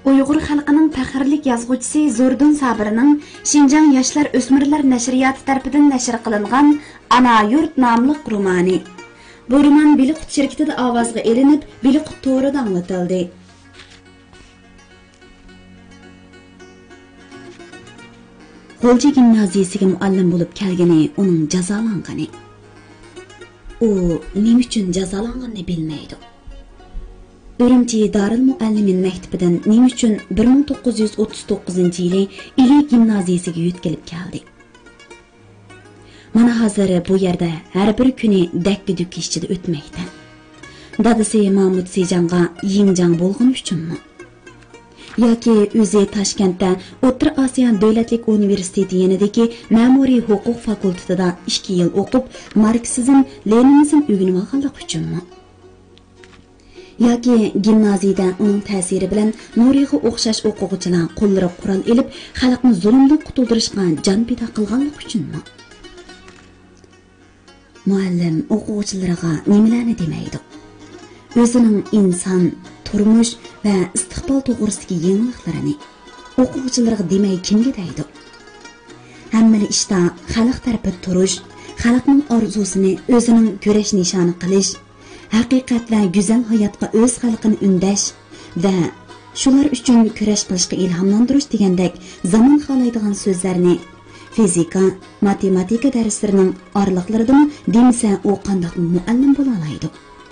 Uyghur xalqining faxrlik yozuvchisi Zordun Sabirning Şinjan Yoshlar O'smirlar nashriyoti tarafidan nashr qilingan Ana yurt nomli romani. Bu roman Biliqut shirkatida ovozga elinib, Biliqut to'rida anlatildi. Qo'lchi gimnaziyasiga muallim bo'lib kelgani uning jazolangani. U nima uchun jazolanganini bilmaydi. Urumchi Darul Muallimin maktabidan nima uchun 1939-yili Ili gimnaziyasiga yetkilib keldi. Mana hozir bu yerda har bir kuni dakki-dukki ichida o'tmoqda. Dadasi Mahmud Sejanga Yingjang bo'lgani uchunmi? Yoki o'zi Toshkentda O'rta Osiyo davlatlik universiteti yanidagi ma'muriy huquq fakultetida 2 yil o'qib, marksizm, leninizm o'rganib olganlik uchunmi? Yoki gimnaziyada uning ta'siri bilan Nuriga o'xshash o'quvchilar qo'llari qurol elib, xalqni zulmdan qutuldirishga jon fido qilganlik uchunmi? Muallim o'quvchilariga nimalarni demaydi? O'zining inson, turmush va istiqbol to'g'risidagi yangiliklarini o'quvchilarga demay kimga deydi? Hamma ishda xalq tarafida turish, xalqning orzusini o'zining ko'rash nishoni qilish, haqiqat va go'zal hayotga o'z xalqini undash va shular uchun kurash qilishga ilhomlantirish degandek zamon xohlaydigan so'zlarni fizika, matematika darslarining oraliqlaridan demsa u qanday muallim bo'la oladi?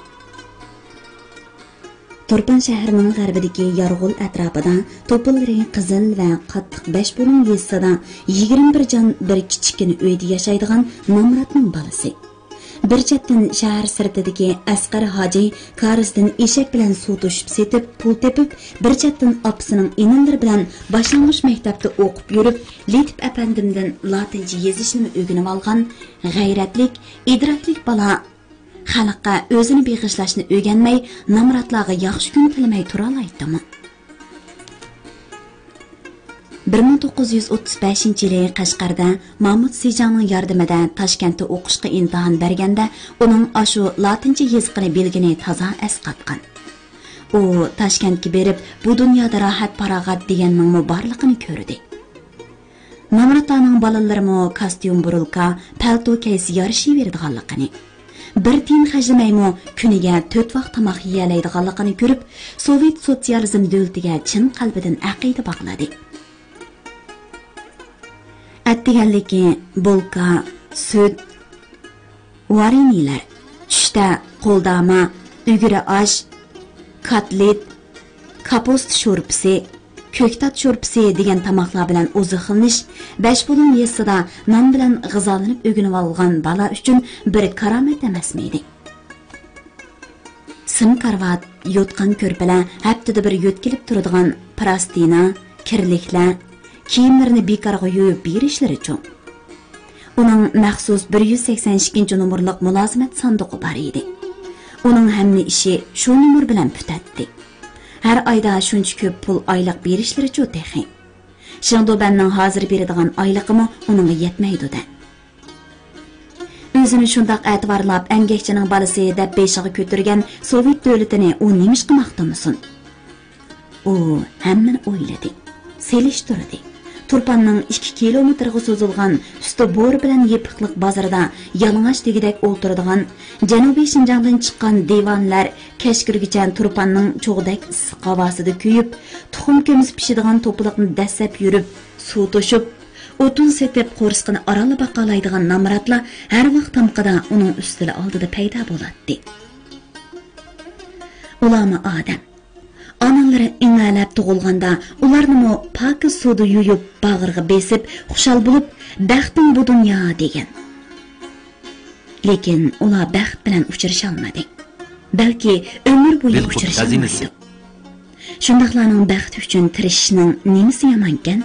Turpan shahrining g'arbidagi Yorg'ul atrofida to'pilri qizil va qattiq 5 bo'lim yesada 21 jon bir kichkina uyda yashaydigan Nomratning bolasi. Bir chetdan shahar sirtidagi Asqar Hoji Karisdan eshak bilan suv to'shib setib, pul tepib, bir chetdan opasining inilari bilan boshlang'ich maktabda o'qib yurib, Letip apandimdan latincha yozishni o'rganib olgan g'ayratlik, idroklik bola xalqqa o'zini beg'ishlashni o'rganmay, Nomratlarga yaxshi kun tilamay tura olaydimi? 1935-yili Qashqarda Mahmud Sejangning yordamida Toshkentda o'qishga imtihon berganda, uning ashu latincha yozig'ini bilgani toza asqatgan. U Toshkentga berib, bu dunyoda rohat farog'at deganning borlig'ini ko'rdi. Nomratlarning bolalarimo kostyum burulka, palto kiyib yarishaveradiganligini, bir tiyin xajlamaymo kuniga 4 vaqt tomoq yeyalaydiganligini ko'rib, Sovet sotsializm davlatiga chin qalbidan aqida bog'ladi. Atdiganligi bulka, süt, varinilar, tushda qo'ldama, ugri osh, kotlet, kapost sho'rpisi, ko'ktat sho'rpisi degan tamoqlar bilan o'zi xilnish, 5 bo'lim yesida non bilan g'izolanib o'rganib olgan bola uchun bir karomat emasmidi? Sim karvat, yotgan ko'rpalar, haftada bir yo'tkilib turadigan plastina, kirliklar, kiyimlarini bekorga yuvib berishlari uchun. Uning maxsus 182 nomerlik mulozimat sanduqi bor edi. Uning hamma ishi shu nomer bilan putatdi. Har oyda shuncha ko'p pul oylik berishlari uchun texi. Shingdobanning hozir beradigan oyligimi uningga yetmaydi-da. O'zini shundoq e'tiborlab angakchining bolasi deb beshiga ko'targan Sovet davlatini u nima ish qilmoqdimisin? U hammani o'yladi, selishtirdi. Turpanning 2 kilometrga so'zilgan usti bo'ri bilan yepiqliq bozorida yalang'och degidek o'ltiradigan Janubiy Shinjongdan chiqqan devonlar kashkirgicha Turpanning cho'g'dak issiq havosida kuyib, tuxum ko'mis pishadigan to'pliqni dastlab yurib, suv to'shib, o'tun setib qo'rsqini oralab baqalaydigan Nomratlar har vaqt tamqida uning ustida oldida paydo bo'ladi. Ularni odam Analari ingalab tug'ilganda ularni pokiz suvda yuyib, bag'riga besib, xushal bo'lib, baxtim bu dunyo degan. Lekin ular baxt bilan uchrasha olmadi. Balki umr bo'yi uchrasha olmadi. Shundaqlarning baxti uchun tirishishning nimasi yomon ekan?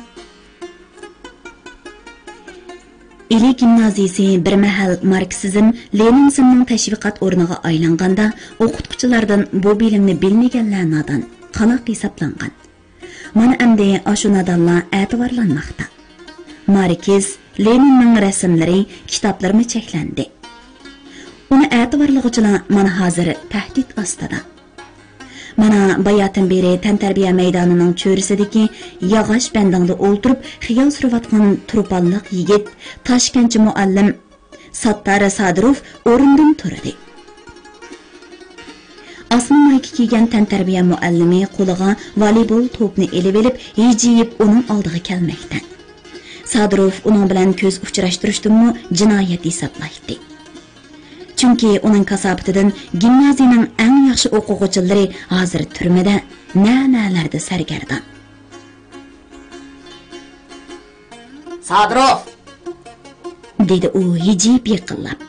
Ili gimnaziyasi bir mahal marksizm, leninizmning tashviqot o'rniga aylanganda, o'qituvchilardan bu bilimni bilmaganlardan qanoq hisoblangan. Mana endi ashu nadonlar e'tiborlanmoqda. Markiz, Leninning rasmlari, kitoblarni cheklandi. Uni e'tiborlig'ichilar mana hozir tahdid ostida. Mana bayatın beri tantarbiya maydonining cho'risidagi yog'och bandingda o'ltirib xiyol surayotgan turpanliq yigit Toshkentchi muallim Sattar Sadirov o'rindan turdi. Asma mayka kiygan tantarbiya muallimi qo'liga voleybol to'pni elib olib, yejiyib uning oldiga kelmoqda. Sadirov uning bilan ko'z uchrashtirishdimi jinoyat hisoblaydi. Chunki uning kasobatidan gimnaziyaning eng yaxshi o'quvchilari hozir turmada, na'nalarda sargardon. Sadirov dedi u yejib yiqilib.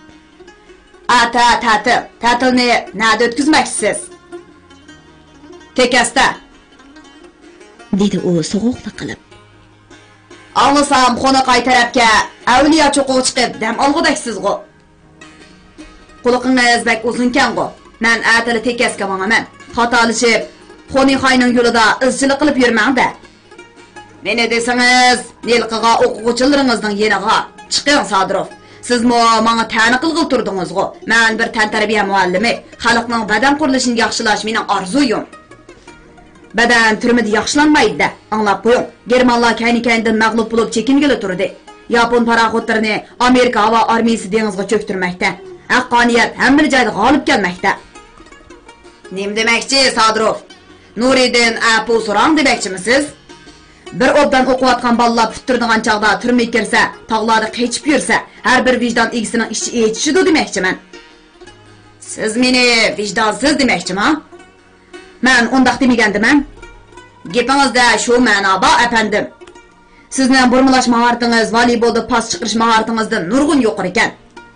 Ta'tilni nada o'tkazmoqchisiz? Tekasda, dedi u so'g'uqli qilib. Anglasam xonaqay tarafga avliyo cho'qib chiqib dam olg'udaksiz-g'o. Quloqingiz bak uzunkan-g'o. Men atili tekasga boraman. Xatolashib, xonixayning yo'lida izchilik qilib yurmang-da. Meni desangiz, Nilqiga o'quvchilaringizning yeniga chiqing Sadirov. Siz menga ta'na qilg'il turdingiz-g'o. Men bir tantarbiya muallimi, xalqning badan qurilishini yaxshilash mening orzuyim. Badan turmidi yaxshilanmaydi-da, anglab qo'ying. Germanlar kayni-kaynidan mag'lub bo'lib chekingili turdi. Yapon paraxodlarini Amerika havo armiyasi dengizga cho'ktirmoqda. Haqqoniyat hamma joyda g'olib kelmoqda. Nim demakchi, Sadirov? Nuriddin apu so'rang demakchimisiz? Bir obdan o'qiyotgan bolalar puturdigan chaqda turmay kirsa, tog'larda qechib yursa, har bir vijdon egisining ichi echishidi demakchiman. Siz meni vijdonsiz demakchiman? Men undaq demagandim-man. Gapingizda shu ma'noda, apandim. Sizning burmalash mahoratingiz, voleybolda pas chiqarish mahoratingizdan nurg'un yuqori ekan.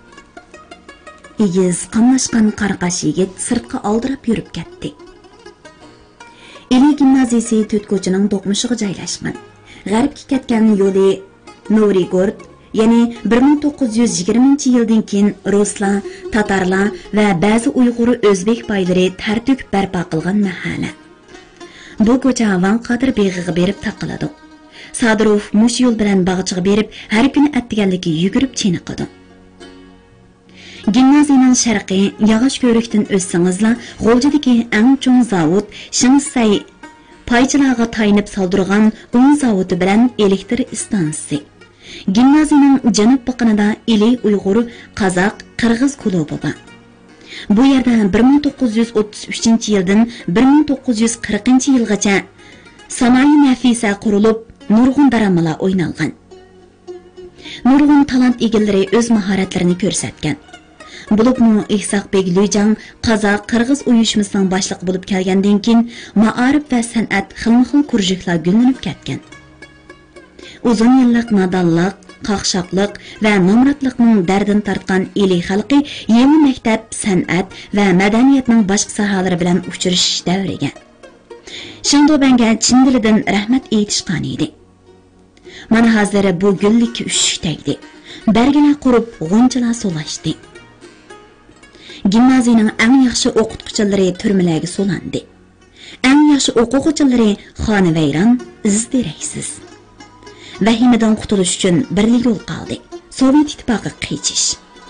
Egiz qamlashgan qarqash yigit sirtqa oldirib yurib ketdi. Eli gimnaziyasi to'tko'chining do'qmishiga joylashgan. G'arbga ketgan yo'li Novrigord, ya'ni 1920-yildan keyin ruslar, tatarlar va ba'zi uyg'ur o'zbek boylari tartib barpo qilgan mahalla. Bu ko'cha Van Qadir beg'iga berib taqiladi. Sadirov mush yo'l bilan bag'chiga berib, har kuni attiganligi yugurib chiniqadi. Gimnaziyaning sharqiy yog'och ko'rikdan o'tsangizlar, G'o'ljadagi eng chong zavod Shinsay paychilarga tayinib soldirgan un zavodi bilan elektr stansiyasi. Gimnaziyaning janub biqinida Ili Uyg'ur, Qozoq, Qirg'iz klubi bor. Bu yerda 1933-yildan 1940-yilgacha sanoyi nafisa qurilib, nurg'un daramolar o'ynalgan. Nurg'un talant egillari o'z mahoratlarini ko'rsatgan. Bulubmu Ihsoqbek Lujang Qozoq Qirg'iz uyushmasining boshlig'i bo'lib kelgandan keyin ma'arif va san'at xilma-xil kurjiklar gullanib ketgan. Uzun yillik nodonlik, qaqshoqlik va nomratlikning dardini tortgan eli xalqi yangi maktab, san'at va madaniyatning boshqa sohalari bilan uchrashish davriga. Shindobanga chin dilidan rahmat aytishgan edi. Mana hozir bu gullikka ushish tegdi. Berglar qurib, g'unchalar solashdi. Gimnaziyaning eng yaxshi o'qituvchilari turmalarga solandi. Eng yaxshi o'quvchilari xonavayron, izdiraksiz. Vahimadan qutulish uchun birli yo'l qoldi. Sovet ittifoqi qichish.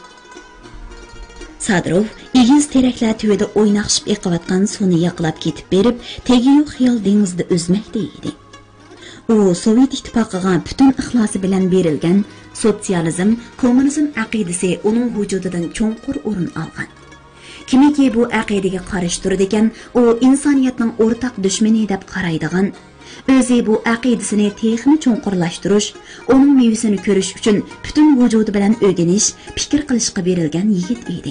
Sadirov egiz teraklar tuvida o'ynaqshib eqiyotgan suvni yaqlab ketib berib, tegiyu xiyol dengizda o'zmoqda edi. U Sovet ittifoqiga butun ixlosi bilan berilgan sotsializm, kommunizm aqidasi uning vujudidan cho'nqur o'rin olgan. Kimiki bu aqidaga qarshi turdi ekan, u insoniyatning o'rtaq dushmani deb qaraydigan, o'zi bu aqidasini texnik cho'nqurlashtirish, uning mevasini ko'rish uchun butun vujudi bilan o'rganish, fikr qilishga berilgan yigit edi.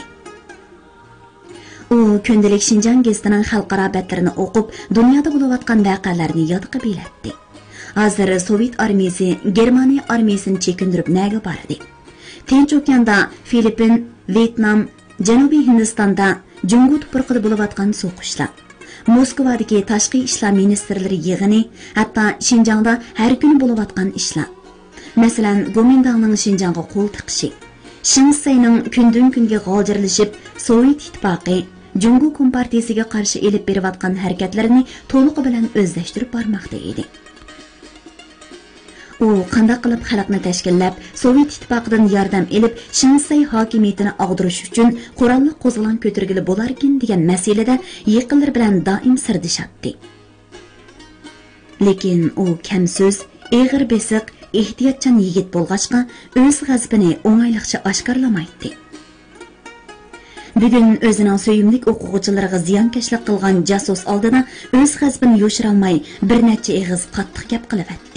U kundalik Shinjang gazetining xalqaro batlarini o'qib, dunyoda bo'layotgan voqealarni yodga bilatdi. Hozir Sovet armiyasi Germaniya armiyasini chekindirib naga bordi. Tinch okeanda Filippin, Vyetnam, Janubiy Hindistonda Jungu tuproqida bo'layotgan so'qishlar, Moskvadagi tashqi ishlar ministrlari yig'ini, hatto Shinjongda har kuni bo'layotgan ishlar. Masalan, Gomindangning Shinjongga qo'l tiqishi, Shinsayning kundan kunga g'oljirlashib, Sovet ittifoqi Jungu kompartiyasiga qarshi elib berayotgan harakatlarini to'liq bilan o'zlashtirib bormoqda edi. u qanday qilib xalqni tashkillab Sovet ittifoqidan yordam olib Shinsay hokimiyatini og'dirish uchun qurolli qo'zg'olon ko'targili bo'larkin degan masalada yaqinlar bilan doim sirdishatdi. Lekin u kamso'z, eg'ir besiq, ehtiyotchan yigit bo'lg'achqa o'z g'azabini o'ng'ayliqcha oshkorlamaydi. Bugun o'zining so'yimlik o'quvchilariga ziyonkashlik qilgan jasus oldida o'z g'azabini yo'shira olmay bir necha eg'iz qattiq gap qilib atdi.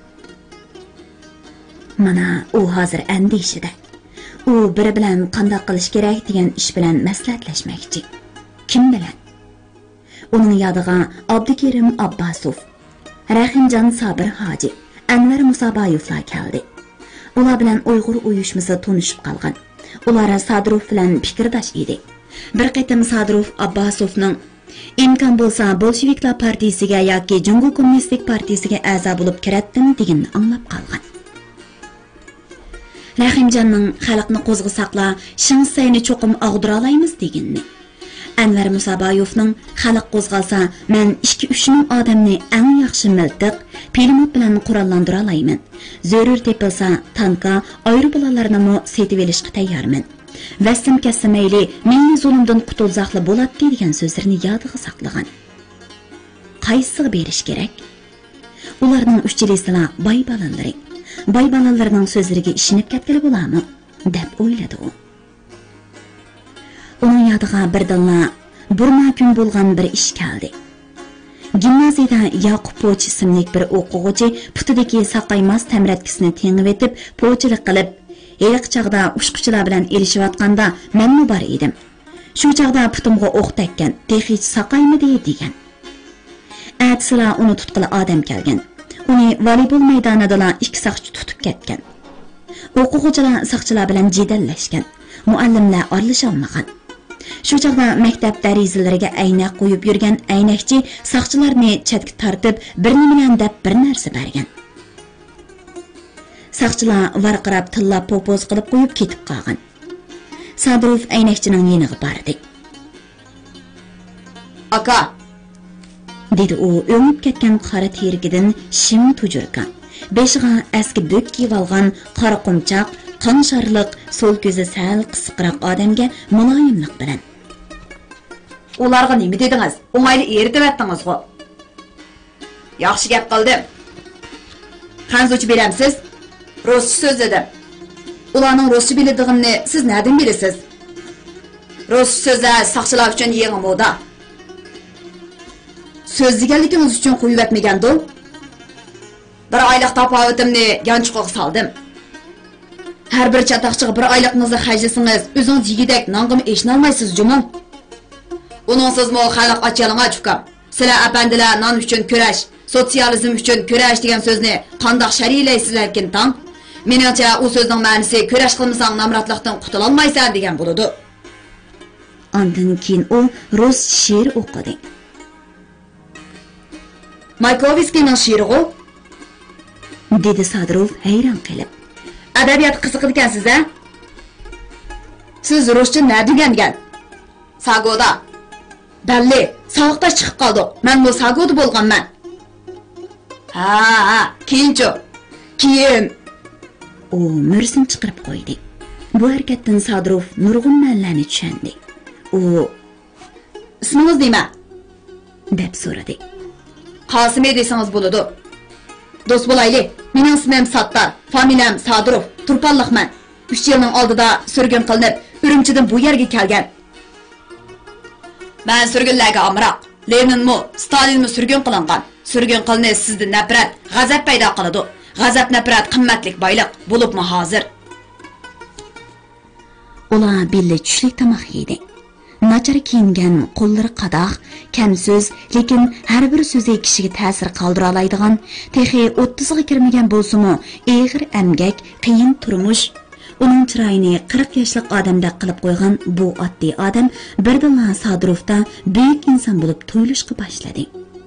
Mana u hozir andishida. U biri bilan qanday qilish kerak degan ish bilan maslahatlashmoqchi. Kim bilan? Uning yodiga Abdukerim Abbasov, Rahimjon Sabir Hoji, Anvar Musabayevlar keldi. Ular bilan Uyg'ur uyushmasi tunishib qolgan. Ular Sadrov bilan fikrdosh edi. Bir qatim Sadrov Abbasovning imkon bo'lsa Bolsheviklar partiyasiga yoki Jungo kommunistik partiyasiga a'zo bo'lib kiratdim deganini anglab qolgan. Rahimjonning xalqni qo'zg'asaqla Shinsayni cho'qim og'dira olamiz deganini. Anvar Musabayevning xalq qo'zg'alsa men 2-3 ming odamni eng yaxshi miltiq, pulemyot bilan qurollantira olmayman. Zarur tepilsa tanka, aeroplanlarni setib olishga tayyorman. Vastim kasamayli, milliy zulmdan qutulsaqli bo'ladi degan so'zlarni yodiga saqlagan. Qaysiga berish kerak? Ularning uchchilislar boy bolalari. Boy balalarning so'zlariga ishinib ketgili bo'larmi deb o'yladi u. Uning yodiga birdanla burma kun bo'lgan bir ish keldi. Gimnaziyada Yaqub Poch ismli bir o'quvchi putidagi saqaymas tamratkisini tengib etib, po'chilik qilib, eliq chaqda ushquchilar bilan elishayotganda men bor edim. Shu chaqda putimga o'q tekkan, "Texich saqaymidi?" degan. Atsila uni tutqili odam kelgan. Uni voleybol maydonida 2 saqchi tutib ketgan. O'quvchilar saqchilar bilan jidallashgan. Muallimlar aralasha olmagan. Shu chaqda maktab darizalariga aynak qo'yib yurgan aynakchi saqchilarni chetga tortib, bir nima bilan deb bir narsa bergan. Saqchilar varqirab tillab popoz qilib qo'yib ketib qolgan. Sadrov aynakchining yeniga bordi. "Aka", dedi u o'ngib ketgan qora terigidan shim tujurgan. Beshiga eski bo'k kiyib olgan qora qumchoq, qonsharliq, so'l ko'zi sal qisqiroq odamga muloyimlik bilan. "Ularga nima dedingiz? O'ng'ayli eritib atdingiz-ku." "Yaxshi gap qildim. Qanzochi beramsiz? Ruscha so'z dedim. Ularning ruscha biladiganini siz nereden bilasiz? Ruscha so'zlar saqchilar uchun yangi moda. Söz deganligingiz uchun qo'yib atmagandi. Bir oylik tapovatimni yanchiqqa saldim. Har bir chatoqchiga bir oyligingizni xajlasangiz, o'zingiz yigidek nong'im eshinolmaysiz jumon. Uningsizmi xalq ochyalinga chiqib, sizlar apandilar non uchun kurash, sotsializm uchun kurash degan so'zni qandoq shariylaysizlarkin tang? Meningcha u so'zning ma'nosi kurash qilmasang namratlikdan qutula olmaysan degan bo'ladi. Ondan keyin u rus she'r o'qidi. Maykovskiyning she'ri-ku, dedi Sadrov hayron qilib. Adabiyot qiziqdi ekansiz, a? Siz ruscha nima degan? Sagoda. Balli, sovuqda chiqib qoldik. Men bu Sagoda bo'lganman. Ha, keyinchi. Keyin u mursin chiqarib qo'ydi. Bu harakatdan Sadrov nurg'un ma'nolarni tushundi. U "Ismingiz nima?" deb so'radi. "Qosimi desangiz bo'ladi. Do'st bo'laylik. Mening ismim Sattar, familiyam Sadrov, Turpanliqman. 3 yilning oldida surgun qilinib, Urumchidan bu yerga kelgan. Men surgunlarga amroq. Leninmi, Stalinmi surgun qilingan. Surgun qilinish sizda nafrat, g'azab paydo qiladi. G'azab nafrat qimmatlik boyliq bo'libmi hozir?" Ular billa tushlik tomoq yedi. Nachar kiyingan, qo'llari qadoq, kamso'z, lekin har bir so'zi kishiga ta'sir qoldira oladigan, texi 30 ga kirmagan bo'lsa-mu, eg'ir emgak, qiyin turmush, uning chiroyini 40 yoshlik odamdek qilib qo'ygan bu oddiy odam birdan Sadrovda buyuk inson bo'lib tuyulishga boshladi.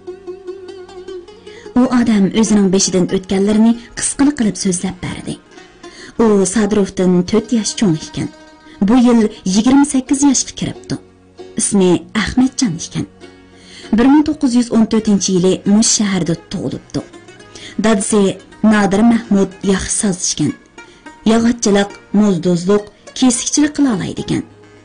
U odam o'zining beshidan o'tganlarini qisqina qilib so'zlab berdi. U Sadrovdan 4 yosh cho'ng ekan. Bu yil 28 yoshga kiribdi. İsmi Ahmetcan ekan. 1914-yili Mush shahrida tug'ilibdi. Dadasi Nadir Mahmud yaxshi soz ekan. Yog'ochchilik, mo'zdozlik, kesikchilik qila oladi ekan.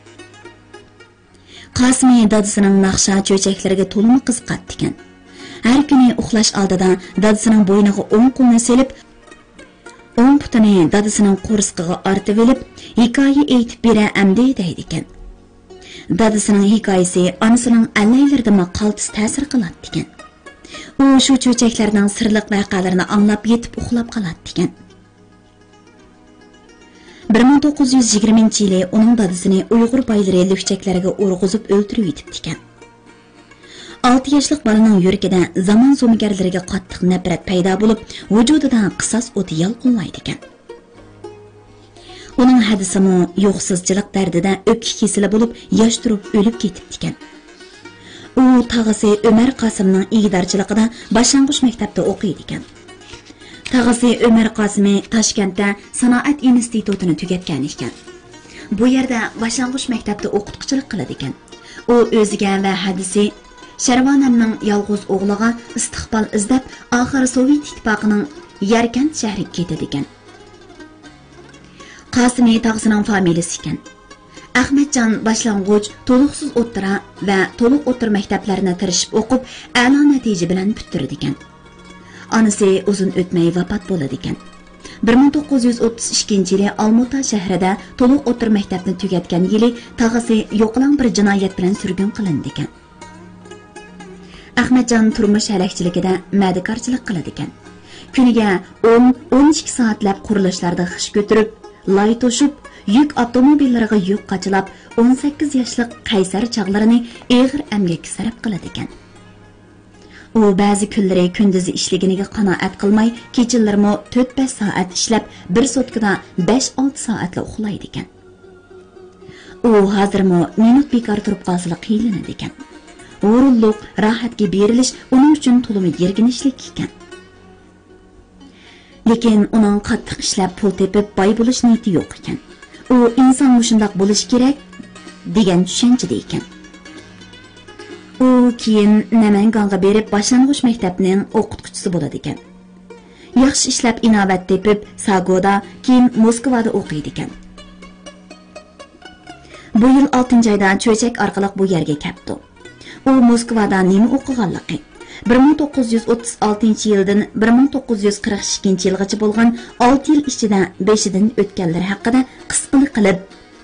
Qasimi dadasining naqsha cho'chaklariga to'limi qiziqadi ekan. Har kuni uxlash oldida dadasining bo'yniga o'ng qo'lini selib, o'ng putini dadasining qo'rsqiga artib olib, hikoya aytib bera amdi deydi ekan. Dadasining hikoyasi onasining allaylarida qaltis ta'sir qiladi ekan. U shu cho'chaklarning sirliq voqealarini anglab yetib uxlab qoladi ekan. 1920-yili uning dadasini Uyg'ur boylari lukchaklariga urg'izib o'ldirib yetibdi ekan. 6 yoshlik bolaning yuragida zamon zo'migarlariga qattiq nafrat paydo bo'lib, vujudida qisos o'ti yalqinlaydi ekan. Uning hadisimi yo'qsizchilik dardida o'pka kesili bo'lib, yosh turib o'lib ketibdi ekan. U tag'asi Umar Qosimning igidorchiligida boshlang'ich maktabda o'qiydi ekan. Tag'asi Umar Qosimi Toshkentda sanoat institutini tugatgan ekan. Bu yerda boshlang'ich maktabda o'qituvchilik qiladi ekan. U o'ziga va hadisi Sharvonamning yolg'iz o'g'liga istiqbol izlab, oxiri Sovet ittifoqining Yarkand shahriga ketadi ekan. Qosimi tag'asining familiyasi ekan. Ahmadjon boshlang'ich, to'liqsiz o'ttira va to'liq o'ttir maktablarini tirishib o'qib, a'lo natija bilan bitirdi ekan. Onasi uzun o'tmay vafot bo'ladi ekan. 1932-yili Olmuta shahrida to'liq o'ttir maktabni tugatgan yili tag'asi yo'qlang bir jinoyat bilan surgun qilindi ekan. Ahmadjon turmush halakchiligida ma'dakorchilik qiladi ekan. Kuniga 10-12 soatlab qurilishlarda xish ko'tarib, loy to'shib, yuk avtomobillariga yuk qachilab, 18 yoshli qaysar chog'larini eg'ir emgakka sarf qiladi ekan. U ba'zi kunlari kunduzi ishlaganiga qanoat qilmay, kechalarimi 4-5 soat ishlab, bir sotkada 5-6 soatla uxlaydi ekan. U hozirmi minut bekor turib qolsa qiynaladi ekan. O'rinliq, rohatga berilish uning uchun to'limi yerginishlik ekan. Lekin uning qattiq ishlab pul tepib boy bo'lish niyati yo'q ekan. U inson shundoq bo'lish kerak degan tushunchada ekan. U keyin Namangonga berib boshlang'ich maktabning o'qituvchisi bo'ladi ekan. Yaxshi ishlab inovat tepib, Sagoda, keyin Moskvada o'qiydi ekan. Bu yil 6-oyda cho'chak orqali bu yerga keldi. U Moskvada nima o'qiganligi 1936-yildan 1942-yilgacha bo'lgan 6 yil ichida 5-dan o'tganlar haqida qisqalik qilib,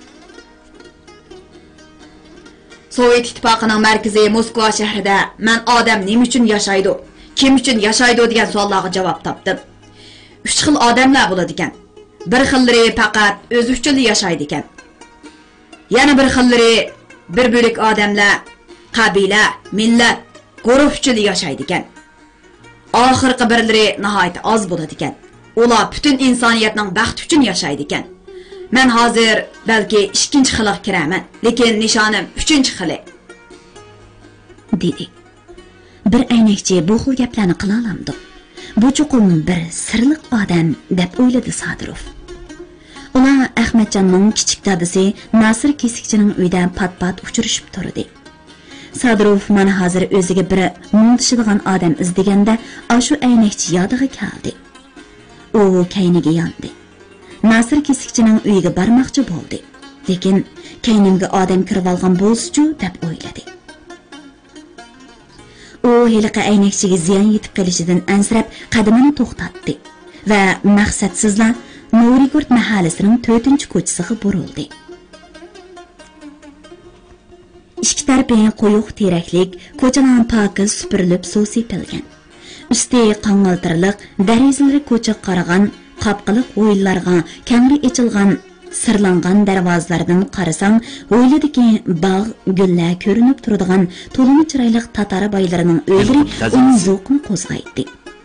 Sovet ittifoqining markazi Moskva shahrida men odam nima uchun yashaydi, kim uchun yashaydi degan savollarga javob topdim. 3 xil odamlar bo'ladi ekan. Bir xillari faqat o'zi uchun yashaydi ekan. Yana bir xillari bir bo'lik odamlar qabila, millat, guruh uchun yashaydi ekan. Oxirgi birlari nihoyat oz bo'ladi ekan. Ular butun insoniyatning baxti uchun yashaydi ekan. Men hozir balki 2-xilga kiraman, lekin nishonim 3-xili. dedi. Bir aynakchi bu xil gaplarni qila olamdi. Bu chuqur bir sirliq odam deb o'yladi Sadirov. Ular Ahmadjonning kichik dadasi Nasir Kesikchining uyida pat-pat uchrashib turdi. Sadirov mana hozir o'ziga bir mundishadigan odam izlaganda shu aynakchi yodiga keldi. U kayniga yondi. Nasir Kesikchining uyiga bormoqchi bo'ldi. Lekin kaynimga odam kirib olgan bo'lsa-chu deb o'yladi. U heliqa aynakchiga ziyon yetib qolishidan ansirab qadamini to'xtatdi va maqsadsizla Nurigurt mahallasining 4-ko'chasiga burildi. Ikki tarafi qo'yuq teraklik, ko'chalar pokiz supurilib suv sepilgan. Usti qangaltirliq, darizalari ko'cha qaragan, qapqiliq o'yinlarga kangri ochilgan, sirlangan darvozalardan qarasang, o'yladiki bog', gullar ko'rinib turadigan to'limi chiroyli tatar boylarining uylari uning zavqini qo'zg'aydi.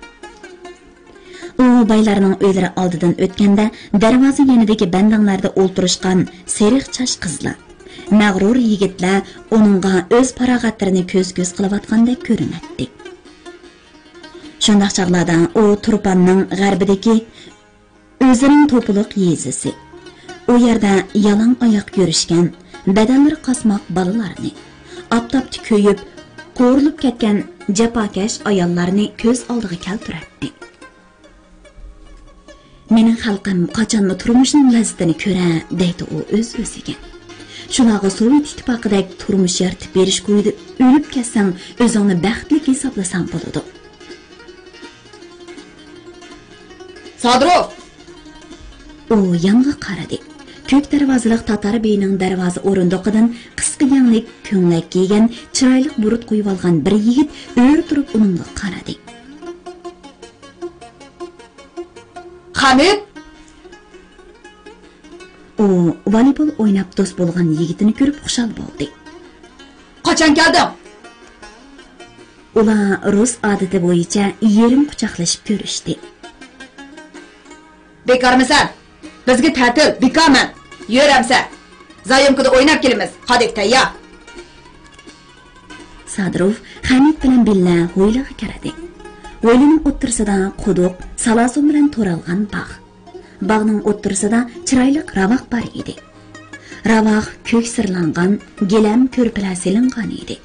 U baylarning uylari oldidan o'tganda darvoza yonidagi bandanglarda o'ltirishgan seriq chash qizlar, mag'rur yigitlar uningga o'z farog'atlarini ko'z-ko'z qilayotgandek ko'rinadi. Shundaq chaqlarda u Turpanning g'arbidagi o'zining to'piliq yezisi. U yerda yalang oyoq yurishgan, badanlari qasmoq bolalarni, oftobda ko'yib, qo'rilib ketgan japokash ayollarni ko'z oldiga keltiradi. Mening xalqim qachonmi turmushning lazzatini ko'ra, deydi u o'z-o'ziga. Shunaqa Sovet ittifoqidagi turmush yaratib berish qo'ydi. O'lib ketsang, o'zingni baxtli hisoblasang bo'ladi. Sadrov! U yonga qaradi. Ko'k darvozaliq Tatar beyning darvoza o'rindiqidan qisqa yanglik ko'nglak kiygan, chiroyli burut qo'yib olgan bir yigit o'r turib uningga qaradi. Hamid! U voleybol o'ynab do'st bo'lgan yigitini ko'rib xushal bo'ldi. Qachon kelding? Ular rus odati bo'yicha yerim quchoqlashib ko'rishdi. Bekormisan? Bizga ta'til, bekorman. Yuramsa. Zayomkada o'ynab kelamiz. Qadek tayyor. Sadrov Hamid bilan billa hovliga kiradi. Hovlining o'ttirsida quduq, salasum bilan to'ralgan bog'. Bog'ning o'ttirsida chiroyli ravaq bor edi. Ravaq ko'k sirlangan, gilam ko'rpalar silingan edi.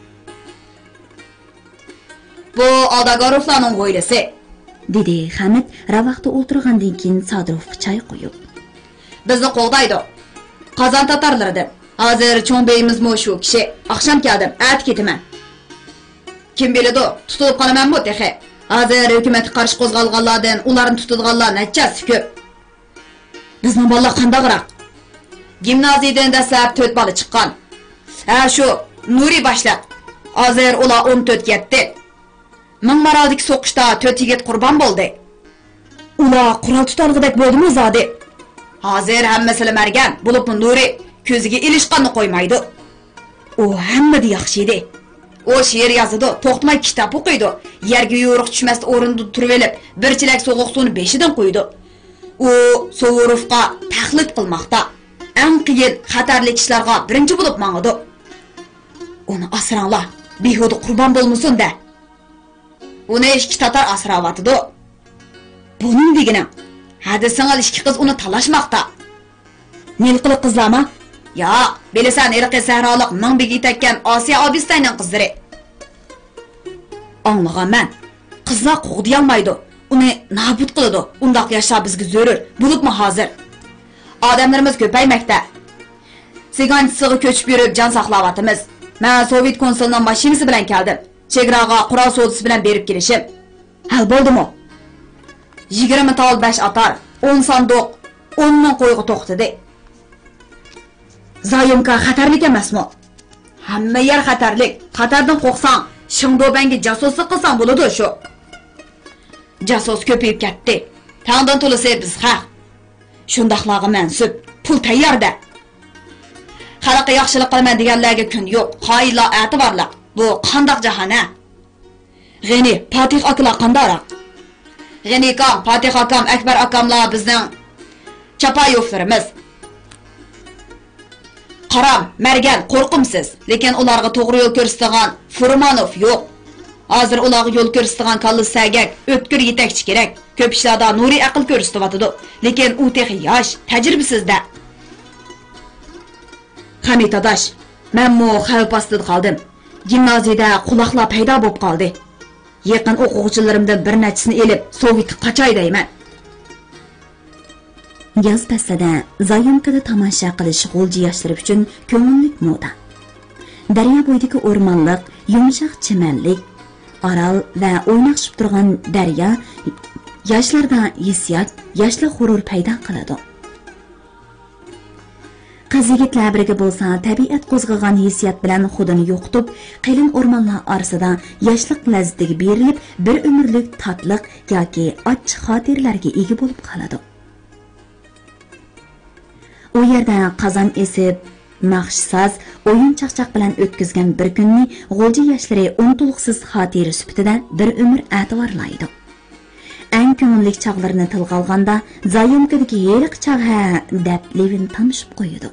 Bu Aldagorovlarning hovlisi, dedi Hamid ravaqda o'tirgandan keyin Sadrovga choy qo'yib. Bizni qo'g'daydi. Qozon tatarlaridan. Hozir cho'nbeyimizmi shu kishi. Oqshom keldim, at ketaman. Kim biladi, tutilib qolamanmi texe? Hozir hukumatga qarshi qo'zg'alganlardan ularni tutadiganlar nachasi ko'p. Bizning bolalar qandaqroq? Gimnaziyadan dastlab 4 bola chiqqan. Shu Nuri boshliq. Hozir ular 14 ketdi. Mingmaraldagi so'qishda 4 yigit qurbon bo'ldi. Ular qurol tutarg'idek bo'ldimi zodi? Hozir hammasi margan, bo'libmi Nuri ko'ziga ilishqanni qo'ymaydi. U hammada yaxshi edi. O she'r yozadi, to'xtamay kitob o'qiydi. Yerga yo'riq tushmasdan o'rinda turib olib, bir chelak sovuq suvni beshidan qo'ydi. U Sovurovga taqlid qilmoqda. Eng qiyin, xatarli ishlarga birinchi bo'lib mangadi. Uni asranglar, behuda qurbon bo'lmasin-da. Uni ikki tatar asrayotdi. Buning degani, hadisingil ikki qiz uni talashmoqda. Nilqili qizlarmi? Ya, bilasan, irqi sahroliq Mingbegi tekkan Osiyo Obistayning qizlari. Anglaganman. Qizlar qo'g'diy olmaydi. Uni nabud qiladi. Undaq yashab bizga zarur. Bo'libmi hozir? Odamlarimiz ko'paymoqda. Siganchisiga ko'chib yurib jon saqlayapmiz. Men Sovet konsulining mashinasi bilan keldim. Chegraga qurol savdosi bilan berib kelishim. Hal bo'ldimi? 20 tol 5 atar, 10 sanduq, 10 ming qo'yga to'xtadi. Zayomka xatarlik emasmi? Hamma yer xatarlik. Xatardan qo'rqsang, Shingdobanga jasuslik qilsang bo'ladi shu. Jasus ko'payib ketdi. Tangdan to'lasa biz haq. Shundaqlarga mansub, pul tayyorda. Xalqqa yaxshilik qilaman deganlarga kun yo'q. Xoylar e'tiborliq. Bu qandoq jahona? G'ani, Fatih akalar qandoq? G'ani kam, Fatih akam, Akbar akamlar bizning Chapayevlarimiz. Qaram, Margan qo'rqimsiz, lekin ularga to'g'ri yo'l ko'rsatgan Furmanov yo'q. Hozir ularga yo'l ko'rsatgan Kallis Sagak, o'tkir yetakchi kerak. Ko'p ishlarda Nuri aql ko'rsatyapti, lekin u texi yosh, tajribasizda. Hamid adash, men mo xavf ostida qoldim. Gimnaziyada quloqlar paydo bo'lib qoldi. Yaqin o'quvchilarimdan bir nechasini elib, Sovetga qachay deyman. Yoz faslida Zayomkada tomosha qilish g'o'lji yoshlar uchun ko'ngillik moda. Daryo bo'yidagi o'rmonliq, yumshoq chimanlik, orol va o'ynaqshib turgan daryo yoshlarda hissiyot, yoshlik g'urur paydo qiladi. Qiz yigitlar birga bo'lsa, tabiat qo'zg'agan hissiyot bilan xudini yo'qotib, qalin o'rmonlar orasida yoshlik lazzatiga berilib, bir umrlik tatliq yoki achchiq xotirlarga ega bo'lib qoladi. U yerda qozon esib, naqshsaz, o'yin chaqchaq bilan o'tkazgan bir kunni g'o'lji yoshlari unutulg'siz xotira sifatida bir umr e'tiborlaydi. Eng ko'ngilli chog'larni tilga olganda Zayomkadagi yeriq chog'a deb Levin tanishib qo'ydi.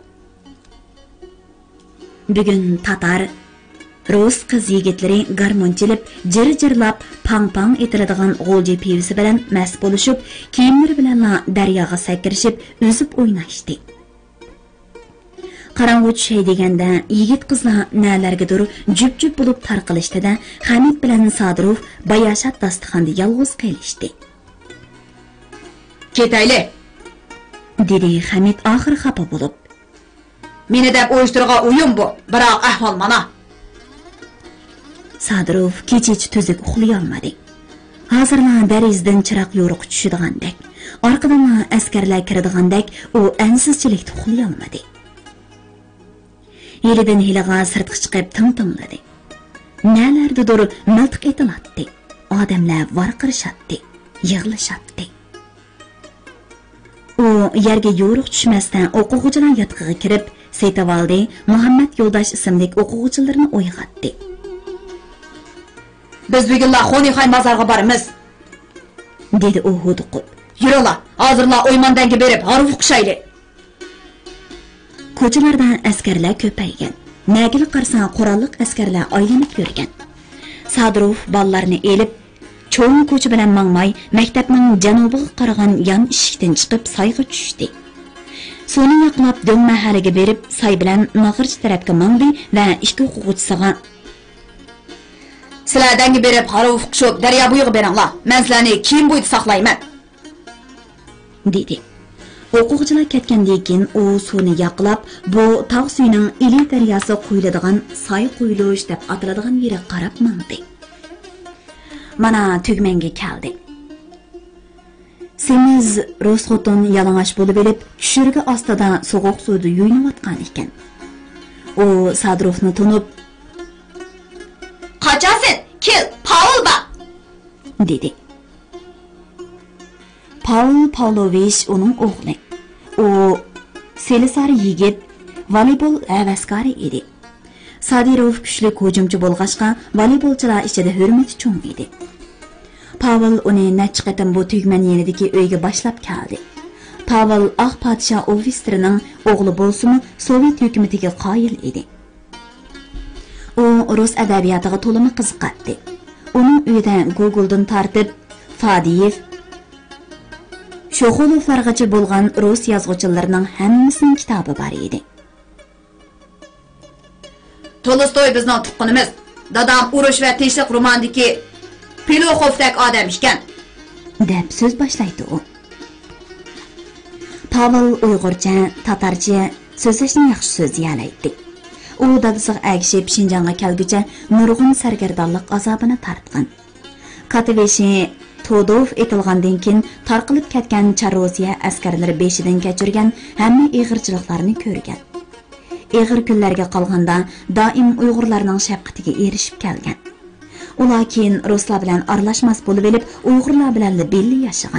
Bugun tatar, rus qiz yigitlari garmonchilib, jir-jirlab, pang-pang etiladigan g'o'lji pivisi bilan mast bo'lishib, kiyimlari bilan daryoga sakrishib, o'zib o'ynashdi. Qarang'u tushay deganda yigit qizlar nalargadir jup-jup bo'lib tarqalishdida Hamid bilan Sadrov bayashat dasturxonda yolg'iz qilishdi. Ketayli, dedi Hamid oxir xafa bo'lib. Meni deb uyushtirgan o'yin bu, biroq ahvol mana. Sadirov kecha-kecha tuzuk uxlay olmadi. Hozirlar darizdan chiroq yo'riq tushadigandak, orqadan askarlar kiradigandek, u ansizchilikda uxlay olmadi. Yeridan hiliga sirtqa chiqib ting-tingladi. Nalardadir miltiq etilatdi. Odamlar varqirishatdi, yig'lishatdi. U yerga yo'riq tushmasdan o'quvchilar yotqiga kirib, Seytavaldi Muhammad Yo'ldosh ismli o'quvchilarni uyg'otdi. Biz bugunlar Xonixay mazarga boramiz, dedi u huduqib. Yuringlar, hozirlar o'ymandanga berib, harf o'qishayli. Ko'chalardan askarlar ko'paygan. Nagili qarsan qurolliq askarlar aylanib yurgan. Sadirov ballarni elib, cho'ng ko'cha bilan mangmay maktabning janubiga qaragan yon eshikdan chiqib sayga tushdi. Soni yaqlab do'ng mahallaga berib, say bilan Nag'irchi tarafga mangdi va ikki o'quvchisiga Sizlardan berib harf o'qishib, daryo bo'yiga beringlar. Men sizlarni kiyim bo'yida saqlayman, dedi. O'quvchilar ketgandan keyin u suvni yaqlab, bu tog' suyining Ili daryosi quyiladigan soy quyilish deb ataladigan yerga qarab mangdi. Mana tugmanga keldi. Semiz Rosxotin yalang'och bo'lib elib, tushirga ostida sovuq suvda yuvinayotgan ekan. U Sadrovni tunib, "Qachasin, kel, Paul bak", dedi. Paul Pavlovich uning o'g'li. U selisar yigit, voleybol havaskori edi. Sadirov kuchli hujumchi bo'lg'achqa, voleybolchilar ichida hurmati cho'ng edi. Pavel uni nachqatam bu tugman yenidagi uyga boshlab keldi. Pavel oq podsho ofisterining o'g'li bo'lsa-mu, Sovet hukumatiga qoyil edi. U rus adabiyotiga to'liq qiziqadi. Uning uyida Google'dan tartib Fadiyev, Shoxolovlargacha bo'lgan rus yozuvchilarining hammasining kitobi bor edi. Tolstoy bizning tuqqunimiz. Dadam urush va tinchlik romandagi Piloxovdek odam ekan, deb so'z boshlaydi u. Pavel Uyg'urcha, tatarcha so'zlashni yaxshi so'zlaydi. U dadasiga agishib Shinjonga kelguncha nurg'un sargardonlik azobini tortgan. Katoveshi Todov etilgandan keyin tarqilib ketgan Chorosiya askarlari beshidan kechirgan hamma ig'irchiliklarni ko'rgan. Ig'ir kunlarga qolganda doim Uyg'urlarning shafqatiga erishib kelgan. Ular keyin ruslar bilan aralashmas bo'lib elib, Uyg'urlar bilan birga yashagan.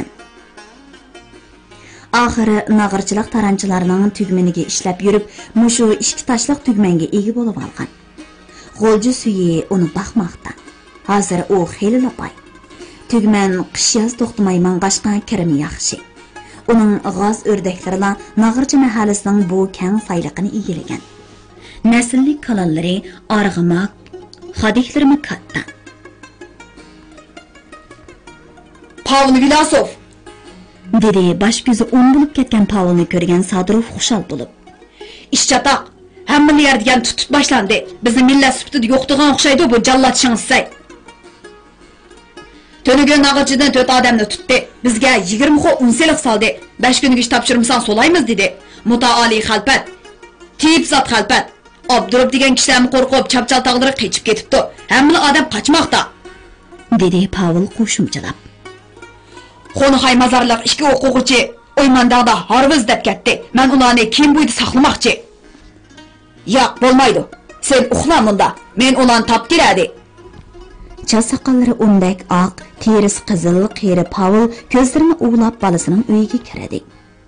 Oxiri nag'irchilik taranchilarining tugmaniga ishlab yurib, mushu ikki tashliq tugmanga ega bo'lib olgan. G'olji suyi uni baxmoqda. Hozir u xeyli boy. Tugman qish-yoz to'xtamay mang'ashqa kirim yaxshi. Uning g'oz o'rdaklari Nag'irchi mahallasining bu keng sayliqini egallagan. Naslli kanallari arg'amoq, xodiklarmi katta. Pavel Vilasov, dedi bosh ko'zi o'ng bo'lib ketgan Pavelni ko'rgan Sadirov xushal bo'lib. "Ish chataq, hamma yerdan tutib boshlandi. Bizni millat sutida yo'qdigan o'xshaydi bu jallatishingizsay. To'nigan Nag'irchidan 4 odamni tutdi. Bizga 20 xo unselik soldi. 5 kunga ish topshirmasang solaymiz dedi. Mutaali xalpat, tip zot xalpat. Abdurib degan kishilarni qo'rqib, chapchal taqdiri qechib ketibdi. Hamma odam qochmoqda", dedi Pavel qo'shimchalab. Xonixay mazarliq ikki o'quvchi o'ymandag'da harviz deb ketdi. Men ularni kiyim bo'yida saqlamoqchi. "Yo'q, bo'lmaydi. Sen uxla bunda. Men ularni topib keladi." Chasaqallari undak oq, terisi qizil, qeri Pavel ko'zlarini o'g'lab bolasining uyiga kiradi.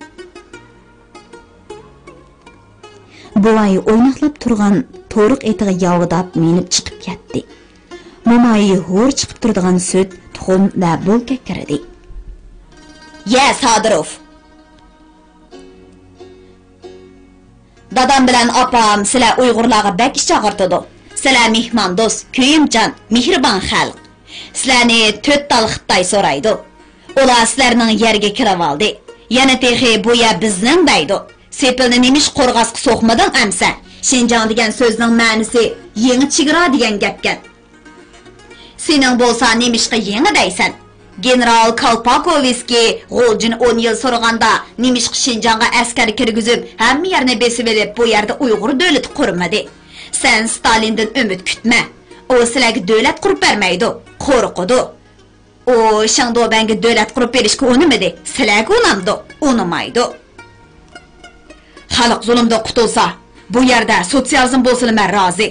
Buvay o'ynaqlab turgan to'riq etiga yovidab menib chiqib ketdi. Momayi ho'r chiqib turadigan sut, tuxum va bo'lka kiradi. "Ya Sadirov, dadam bilan opam sizlar Uyg'urlarga bak ish chaqirtdi. Sizlar mehmon do'st, kuyimchan, mehribon xalq. Sizlarni 4 tal Xitoy so'raydi. Ular sizlarning yerga kirib oldi. Yana texi bu yer bizning deydi. Sepilni nemish qo'rg'asqa so'qmadan amsa. Shinjon degan so'zning ma'nosi yangi chegara degan gapkan. Sening bo'lsa nemishqa yangi deysan. General Kalpakovski G'oljin 10 yil so'raganda Nimishq Shinjonga askar kirgizib, hamma yerni besib olib, bu yerda Uyg'ur davlati qurmadi. Sen Stalindan umid kutma. O sizlarga davlat qurib bermaydi, qo'rqidi. O Shangdobanga davlat qurib berishga unimadi, sizlarga unamdi, unimaydi. Xalq zulmdan qutulsa, bu yerda sotsializm bo'lsin, men rozi.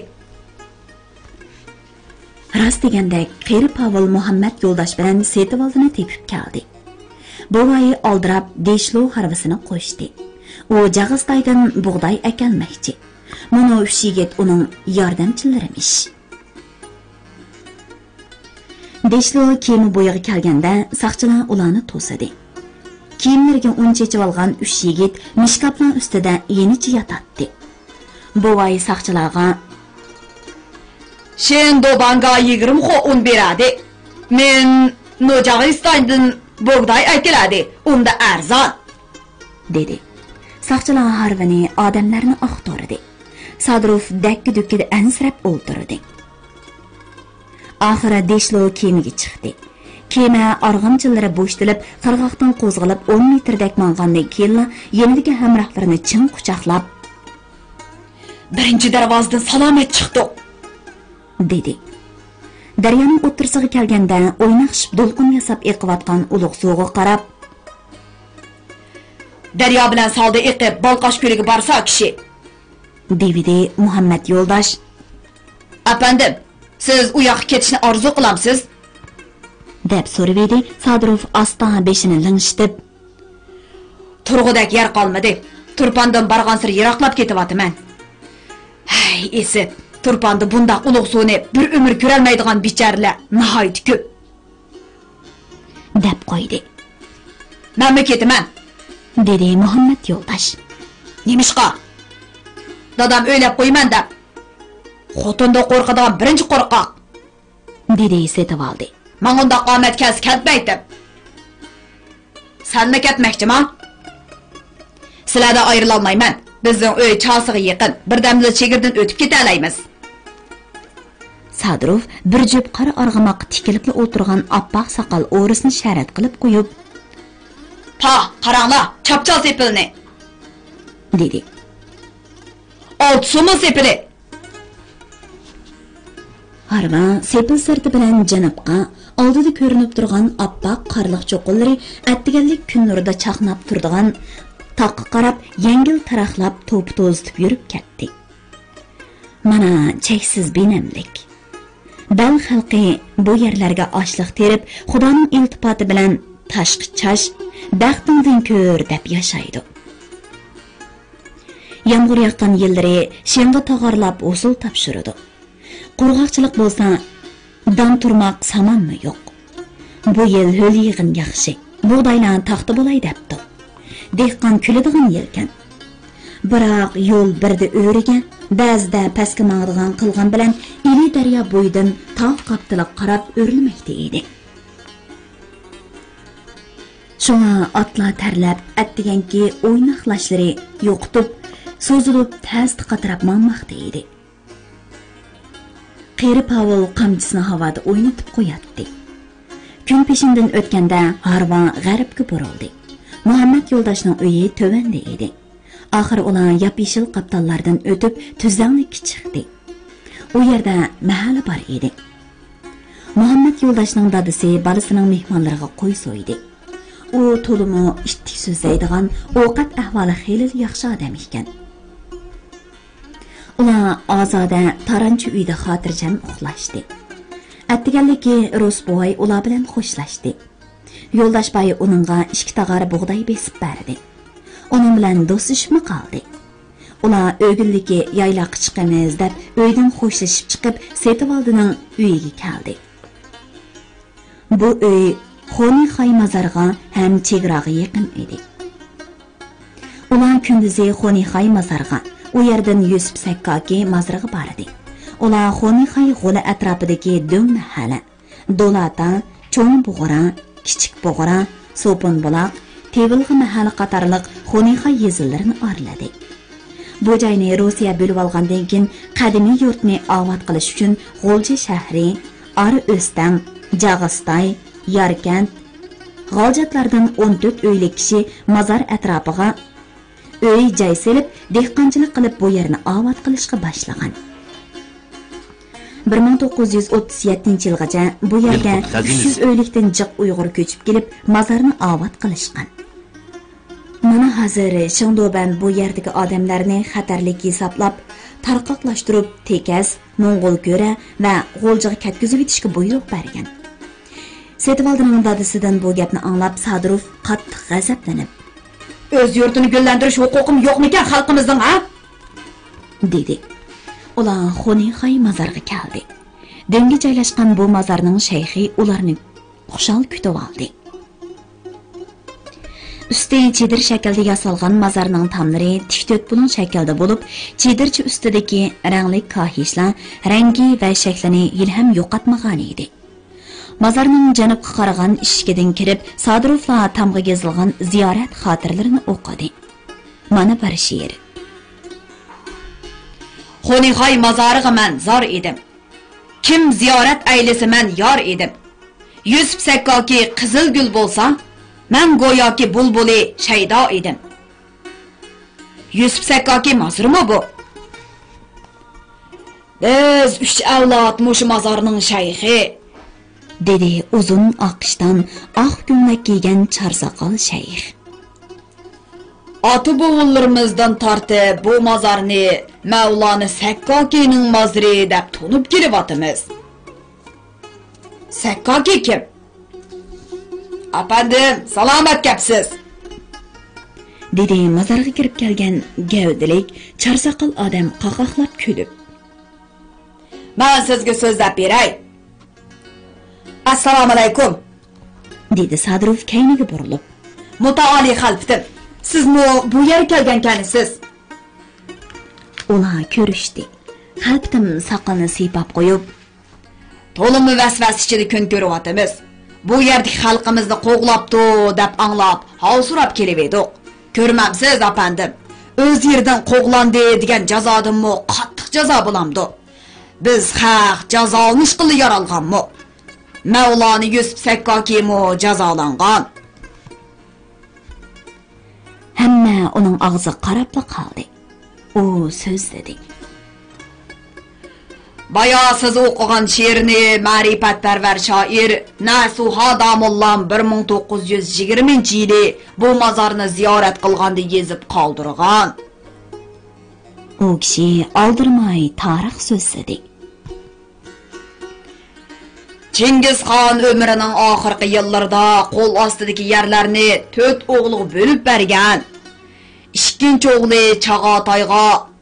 Rost degandek, Qeri Pavel Muhammad yo'ldosh bilan Setivoldini tepib keldi. Bovayi oldirab Deshlo harvisini qo'shdi. U Jag'istaydan bug'doy akalmoqchi. Mana uch yigit uning yordamchilarimiş. Deshlo kema bo'yiga kelganda saqchilar ularni to'sadi. Kiyimlariga un chechib olgan uch yigit mishkaplar ustida yenicha yotadi. Bovayi saqchilarga Shindobanga 20 xo un beradi. Men Nojag'istondan bug'doy akiladi. Unda arzon, dedi. Saqchilar harvini odamlarni oqtirdi. Sadrov dakki-dukkida ansirab o'ltirdi. Oxiri Deshlo kemaga chiqdi. Kema arg'amchilari bo'shtilib, qirg'oqdan qo'zg'alib 10 metrdek mang'andan keyin yenidagi hamrohlarini chin quchoqlab, birinchi darvozadan salomat chiqdi, dedi. Daryoning o'ttirsig'iga kelganda o'ynaqshib do'lqin yasab eqiyotgan ulug' suvga qarab, daryo bilan solda eqib Balqosh ko'liga borsa kishi, dedi Muhammad yo'ldosh. Apandim, siz u yoqqa ketishni orzu qilamsiz? deb so'raydi. Sadrov asta beshini lingshitib, turg'udak yer qolmadi. Turpandan borgan sir yiroqlab ketyapman. Hay, esi, Turpanda bundaq ulug' suvni bir umr ko'rolmaydigan bicharalar nihoyat ko'p, deb qo'ydi. Men ketaman, dedi Muhammad yo'ldosh. Nimishqa? Dadam o'ylab qo'yman deb. Xotinda qo'rqadigan birinchi qo'rqoq, dedi Setivoldi. Men unda qomat kas ketmaydim. Senmi ketmoqchiman? Sizlardan ayrila olmayman. Bizning uy chosiga yaqin. Birdamli chegirdan o'tib keta olamiz. Sadrov bir jup qora arg'amoq tikilib o'tirgan oppoq soqol o'risini sharat qilib qo'yib, "Pa, qaranglar, chapchal sepilni", dedi. "Old sumu sepili." Harva sepil sirti bilan janobqa oldida ko'rinib turgan oppoq qorliq cho'qinlari attiganlik kun nurida chaqnab turadigan taqqa qarab yengil taraqlab to'p-to'zitib yurib ketdi. Mana cheksiz benamlik. Bal xalqi bu yerlarga ochliq terib, Xudoning iltifoti bilan tashqi chash, baxtingdan ko'r deb yashaydi. Yomg'ir yoqqan yillari shenga tog'orlab usul topshirdi. Qurg'oqchilik bo'lsa, dam turmoq samonmi yo'q. Bu yil ho'l yig'in yaxshi. Bug'doylarni taxti bo'lay debdi. Dehqon kuladigan yelkan. Biroq yo'l birda o'rigan, ba'zida pastga mang'irgan qilgan bilan Ili daryo bo'yidan tog' qaptilib qarab o'rilmoqda edi. Shunga otlar tarlab, atdiganki o'ynaqlashlari yo'qitib, so'zilib tasdi qatirab mangmoqda edi. Qeri Pavel qamchisini havoda o'ynatib qo'yatdi. Kun peshindan o'tganda Harva g'arbga burildi. Muhammad yo'ldoshning uyi tövanda edi. Oxir ular yop-yeshil qaptallardan o'tib tuzanglikka chiqdi. U yerda mahalla bor edi. Muhammad yo'ldoshning dadasi balasining mehmonlariga qo'y so'ydi. U to'limi ittik so'zlaydigan, ovqat ahvoli xeyli yaxshi odam ekan. Ular ozoda taranchi uyda xotirjam uxlashdi. Atdiganligi Rosboy ular bilan xo'shlashdi. Yo'ldosh boy uningga 2 tag'ari bug'doy besib berdi. Uning bilan do'stishib qoldi. Ular o'g'illigi yayloqqa chiqamiz deb uydan xo'shlashib chiqib, Setivoldining uyiga keldi. Bu uy Xonixay mazarga ham chegaraga yaqin edi. Ular kunduzi Xonixay mazarga, u yerdan Yusuf Sakkaki mazarga bordi. Ular Xonixay g'o'la atrofidagi do'ng mahalla, Dolata, Cho'ng Bug'ra, Kichik Bug'ra, Sopon buloq, Tevilg'i mahalla qatorliq Xonixay yezillarini orladi. Bu joyni Rossiya bo'lib olgandan keyin qadimiy yurtni obod qilish uchun G'o'lji shahri, Ari O'stan, Jag'istay, Yarkent, G'aljatlardan 14 uylik kishi mazar atrofiga uy joy selib, dehqonchilik qilib bu yerni obod qilishga boshlagan. 1937-yilgacha bu yerga 300 uylikdan jiq Uyg'ur ko'chib kelib, mazarni obod qilishgan. Mana hozir Shangdoban bu yerdagi odamlarni xatarlik hisoblab, tarqoqlashtirib, Tekaz, Mo'ng'ul ko'ra va G'o'ljiga ketkizib etishga buyruq bergan. Setvaldining dadasidan bu gapni anglab, Sadirov qattiq g'azablanib, "O'z yurtini gullantirish huquqim yo'qmikan xalqimizning, ha?" dedi. Ular Xonixay mazarga keldi. Dengi joylashgan bu mazarning shayxi ularni xushal kutib oldi. Üstü çedir şəkildə yasalğan mazarның tamları tiktötbuning şəkildə bo'lib, çedirçi üstüdəki rəngli kahişlər rəngi və şəklini ilham yo'qotmagan edi. Mazarning janubga qaragan ishigidan kirib, Sadirovlar tamg'a yozilgan ziyorat xotiralarini o'qidi. Mana bir she'r. Xonixay mazariga men zor edim. Kim ziyorat aylisi men yor edim. Yusuf Sakkoki qizil gul bo'lsa, men go'yoki bulbuli shaydo edim. Yusuf Sakkoki mazrimi bu? Biz 3 avlod mush mazarning shayxi, dedi uzun oqishdan oq ko'ylak kiygan charsaqal shayx. Ota bovullarimizdan tortib bu mazarni Mavlona Sakkokining mazri deb tunib kelyapmiz. Sakkoki kim? Apandim, salomat kapsiz, dedi mazarga kirib kelgan gavdilik charsaqal odam qaqoqlab kulib. Men sizga so'zlab beray. Assalomu alaykum, dedi Sadirov kayniga burilib. Mutaoli xalqdim. Sizmi bu yerga kelgankansiz? Ular ko'rishdi. Xalqdim soqolini siypab qo'yib, to'limi vasvas ichida kun ko'ryapmiz. Bu yerdagi xalqimizni qo'g'labdi deb anglab, hol so'rab kelib edik. Ko'rmamsiz apandim. O'z yerdan qo'g'landi degan jazodimmi qattiq jazo bo'lamdi. Biz haq jazo olmish qilib yaralganmi? Mavlona Yusuf Sakkokimi jazolangan. Hamma uning og'zi qarab qoldi. U so'zladi. Baya siz o'qigan she'rni ma'rifatparvar shoir Nasuha Damullam 1920-yili bu mazarni ziyorat qilganda yezib qoldirgan. U kishi oldirmay tarix so'zladi. Chingizxon umrining oxirgi yillarida qo'l ostidagi yerlarni 4 o'g'liga bo'lib bergan. Ikkinchi o'g'li Chag'atoyga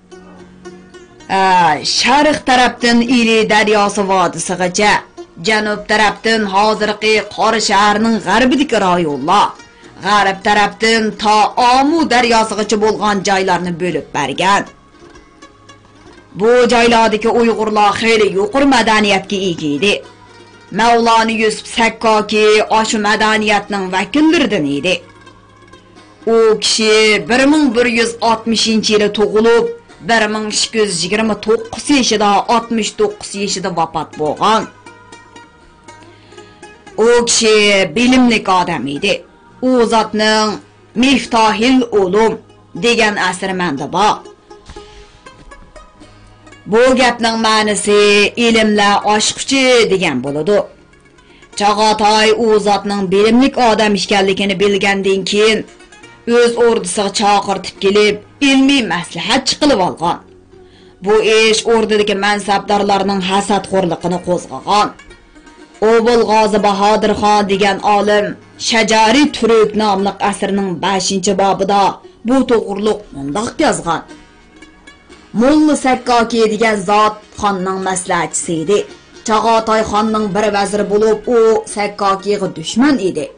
sharq tarafdan Ili daryosi vodisigacha, janub tarafdan hozirgi Qori shahrining g'arbidagi rayonlar, g'arb tarafdan to Omu daryosigacha bo'lgan joylarni bo'lib bergan. Bu joylardagi Uyg'urlar xeyli yuqori madaniyatga ega edi. Mavlona Yusuf Sakkoki oshu madaniyatning vakillaridan edi. U kishi 1160-yili tug'ilib, 1229 yoshida 69 yoshida vafot bo'lgan. U kishi bilimli odam edi. U zotning Miftohil Ulum degan asri menda bor. Bu gapning ma'nosi ilmlar oshquchi degan bo'ladi. Chag'atoy u zotning bilimli odam ekanligini bilgandan keyin o'z ordisiga chaqirtib kelib, ilmiy maslahat qilib olgan. Bu ish ordidagi mansabdorlarning hasadxo'rligini qo'zg'agan. Obul G'ozi Bahodirxon degan olim Shajari Turk nomli asrning 5-bobida bu to'g'riliq mundoq yozgan. Mulla Sakkoki degan zot xonning maslahatchisi edi. Chag'atoy xonning bir vaziri bo'lib, u Sakkokiga dushman edi.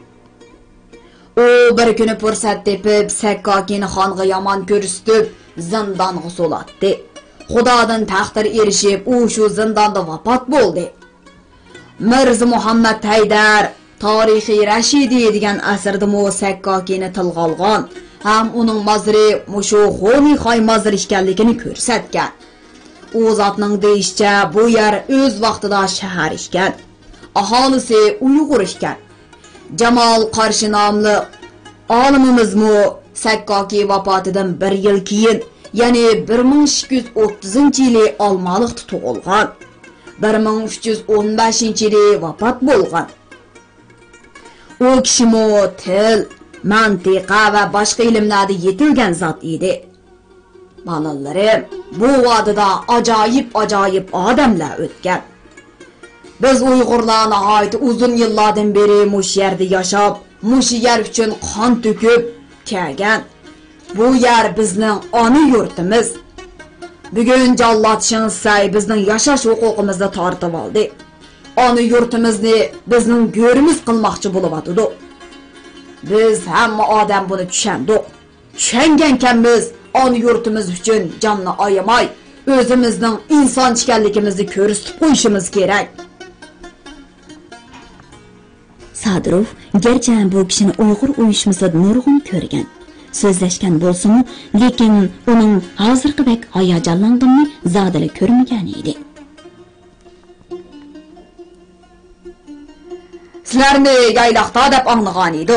U bir kuni fursat tepib Sakkokini xonga yomon ko'rsatib, zindonga so'latdi. Xudodan taqdir erishib, u shu zindonda vafot bo'ldi. Mirza Muhammad Haydar Tarixi Rashidi degan asrda Sakkokini tilga olgan, ham uning mazri mushu Xonixay mazri ekanligini ko'rsatgan. U zotning deyishicha bu yer o'z vaqtida shahar ekan. aholisi Uyg'ur ekan. Jamol Qarshi nomli olimimizmi Sakkoki vafotidan 1 yil keyin, ya'ni 1230-yili Olmaliqda tug'ilgan. 1315-yili vafot bo'lgan. U kishimi til, mantiqa va boshqa ilmlarda yetilgan zot edi. Balalarim, bu vodida ajoyib odamlar o'tgan. Biz Uyg'urlar nihoyat uzun yillardan beri mush yerda yashab, mush yer uchun qon to'kib kelgan. Bu yer bizning ona yurtimiz. Bugun jallatishimiz say bizning yashash huquqimizni tortib oldi. Ona yurtimizni bizning go'rimiz qilmoqchi bo'lyapti. Biz hamma odam buni tushundik. Tushungankanmiz, ona yurtimiz uchun jonni ayamay, o'zimizning inson ekanligimizni ko'rsatib qo'yishimiz kerak. Sadirov garchi bu kishini Uyg'ur uyushmasida nurg'un ko'rgan, so'zlashgan bo'lsa-mu, lekin uning hozirgidek hayajonlanganini zodila ko'rmagan edi. Sizlarni yayloqda deb anglagan edi.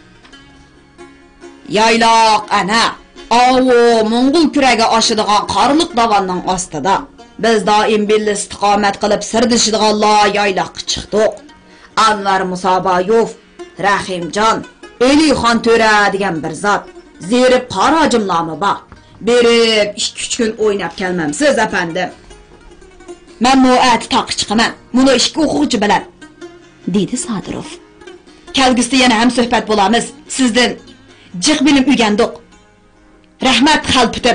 Yayloq ana, avu Mo'ng'ul kuragi oshadigan qorliq davonning ostida. Biz doim birga istiqomat qilib sirdishadiganlar yayloqqa chiqdik. Anvar Musoboyev, Rahimjon, Elixon To'ra degan bir zot, Zerib Qarojim nomi bor. Berib 2-3 kun o'ynab kelmamsiz afandim. Men mu'at taqi chiqaman. Buni 2 o'quvchi bilan, dedi Sadirov. Kelgusida yana ham suhbat bo'lamiz. Sizdan jiq bilim o'rgandik. Rahmat xalpitim.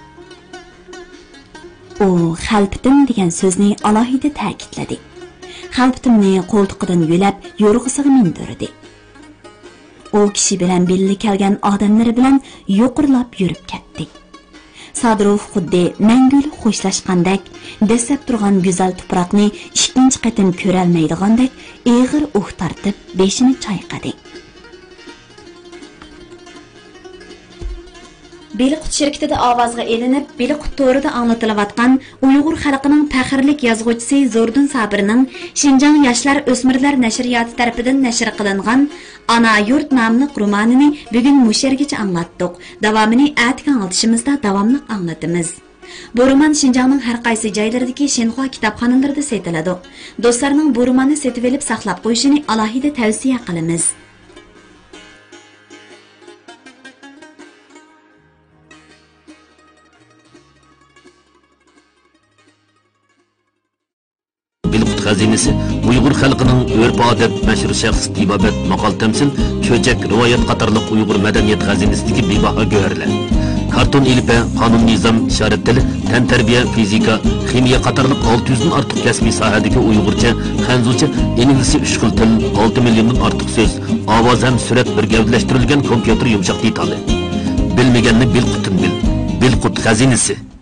U xalpitim degan so'zni alohida ta'kidladi. Xalpitimni qo'ltiqidan yo'lab yo'rg'isiga mindirdi. U kishi bilan birga kelgan odamlar bilan yo'qirlab yurib ketdi. Sadirov xuddi mangul xo'shlashgandek, dastlab turgan go'zal tuproqni ikkinchi qatim ko'rolmaydigandek eg'ir uh tortib beshini chayqadi. Beliqut shirkatida ovozga elinib, Beliqut to'rida anglatilayotgan Uyg'ur xalqining faxrlik yozuvchisi Zordun Sabirning Xinjiang yoshlar o'smirlar nashriyoti tomonidan nashr qilingan Ana yurt nomli romanini bugun mushergacha anglatdik. Davomini atgan anglitishimizda davomli anglatamiz. Bu roman Xinjiangning har qaysi joylaridagi Shinhua kitobxonalarida sotiladi. Do'stlarning bu romanni setib olib saqlab qo'yishini alohida tavsiya qilamiz. Xazinesi Uyg'ur xalqining urf-odat, mashhur shaxs tibobat, maqol tamsil, cho'chak, rivoyat qatorliq Uyg'ur madaniyat xazinasidagi bebaho go'harlar. Karton ilpa, qonun nizom, ishorat tili, tan tarbiya, fizika, ximiya qatorliq 600 dan ortiq kasbiy sohadagi Uyg'urcha, xanzucha, inglizi 3 xil til, 6 milliondan ortiq so'z, ovoz ham surat bir gavdalashtirilgan kompyuter yumshoq detali. Bilmaganni Bilqutun bil. Bilqut xazinesi.